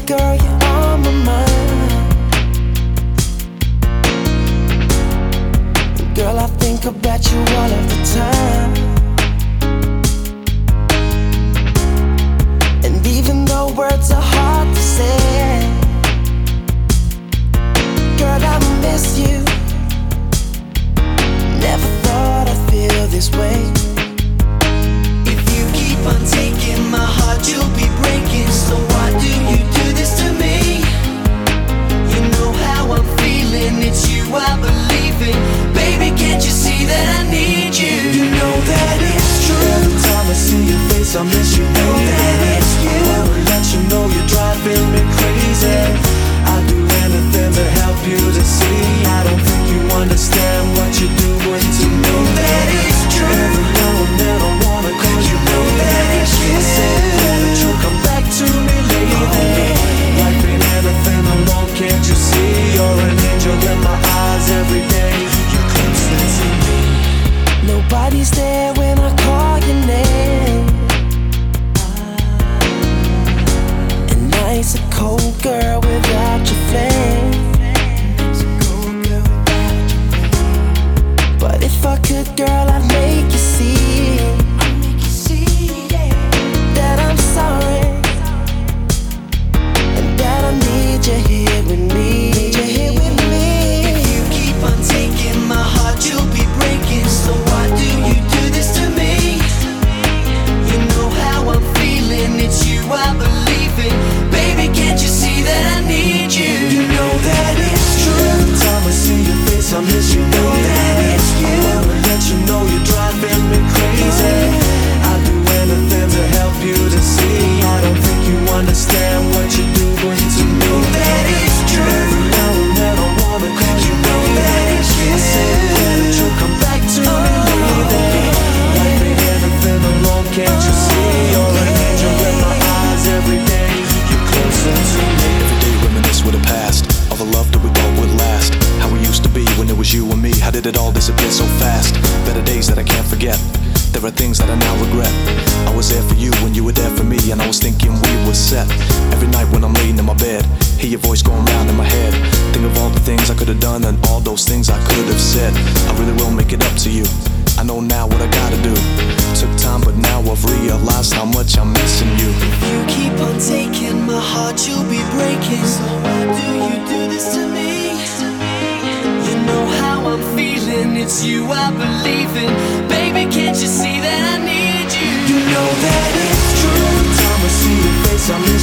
girl, you're on my mind. Girl, I think about you all of the time. And even though words are hard to say, girl, I miss you. Never thought I'd feel this way. If you keep on taking my heart, you'll be breaking. So why do you do this to me? You know how I'm feeling, it's you I believe in. Baby, can't you see that I need you? You know that it's true. Every time I see your face, I miss you. Know that it's you. I wanna let you know you're driving me crazy. I'd do anything to help you to see. I don't think you understand what you're doing to me. Know that it's true. Every now and then I wanna call you know that it's you. I said that you'll come back to me later. Life ain't anything alone, can't you see? You're an angel in my eyes every day. You're closer to me. Nobody's there when I call your name. And night's a cold girl without your flame. But if I could, girl, I'd make you see that I'm sorry, and that I need you here with me. If you keep on taking my heart, you'll be breaking. So why do you do this to me? You know how I'm feeling, it's you I believe in. Baby, can't you see that I need you? You know that it's true. Every time I see your face, I miss you. Know that it's you. I wanna let you know you're driving me crazy. I'd do anything to help you to see. I don't think you understand what you're doing to me. Know that it's true. Every now and then I wanna call you. Know that it's you. I said that you'll come back to me later. Life ain't anything alone, can't you see? You're an angel in my eyes every day. You're closer to me. Every day reminisce with the past. All the love that we thought would last. How we used to be when it was you and me. How did it all disappear so fast? Better days that I can't forget. There are things that I now regret. I was there for you when you were there for me, and I was thinking we were set. Every night when I'm laying in my bed, hear your voice going round in my head. Think of all the things I could have done and all those things I could have said. I really will make it up to you. I know now what I gotta do. Took time, but now I've realized how much I'm missing you. If you keep on taking my heart, you'll be breaking. So why do you do this to me? You know how I'm feeling, it's you I believe in. Baby, can't you see that I need you? You know that it's true. Every time I see your face, I miss